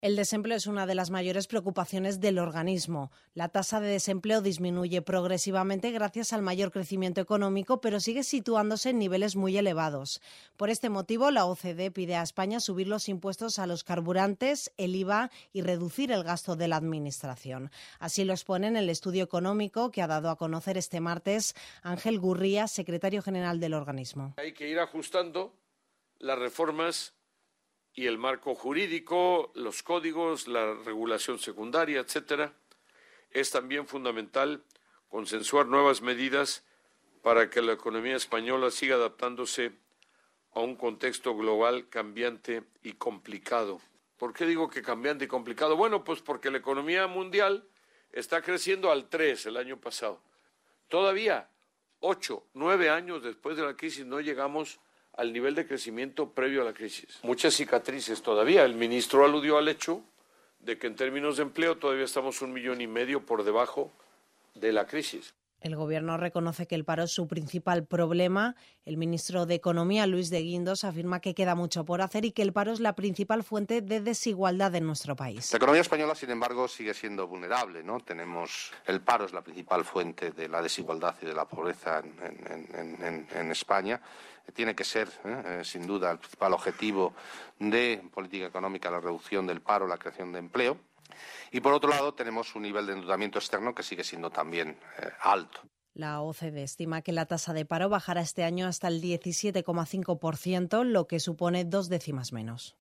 El desempleo es una de las mayores preocupaciones del organismo. La tasa de desempleo disminuye progresivamente gracias al mayor crecimiento económico, pero sigue situándose en niveles muy elevados. Por este motivo, la OCDE pide a España subir los impuestos a los carburantes, el IVA y reducir el gasto de la Administración. Así lo expone en el estudio económico que ha dado a conocer este martes Ángel Gurría, secretario general del organismo. Hay que ir ajustando las reformas y el marco jurídico, los códigos, la regulación secundaria, etcétera. Es también fundamental consensuar nuevas medidas para que la economía española siga adaptándose a un contexto global cambiante y complicado. ¿Por qué digo que cambiante y complicado? Bueno, pues porque la economía mundial está creciendo al 3% el año pasado. Todavía 8, 9 años después de la crisis no llegamos al nivel de crecimiento previo a la crisis. Muchas cicatrices todavía. El ministro aludió al hecho de que en términos de empleo todavía estamos 1,5 millones por debajo de la crisis. El Gobierno reconoce que el paro es su principal problema. El ministro de Economía, Luis de Guindos, afirma que queda mucho por hacer y que el paro es la principal fuente de desigualdad en nuestro país. La economía española, sin embargo, sigue siendo vulnerable, ¿no? El paro es la principal fuente de la desigualdad y de la pobreza en España. Tiene que ser, sin duda, el principal objetivo de política económica la reducción del paro, la creación de empleo. Y, por otro lado, tenemos un nivel de endeudamiento externo que sigue siendo también alto. La OCDE estima que la tasa de paro bajará este año hasta el 17,5%, lo que supone 2 décimas menos.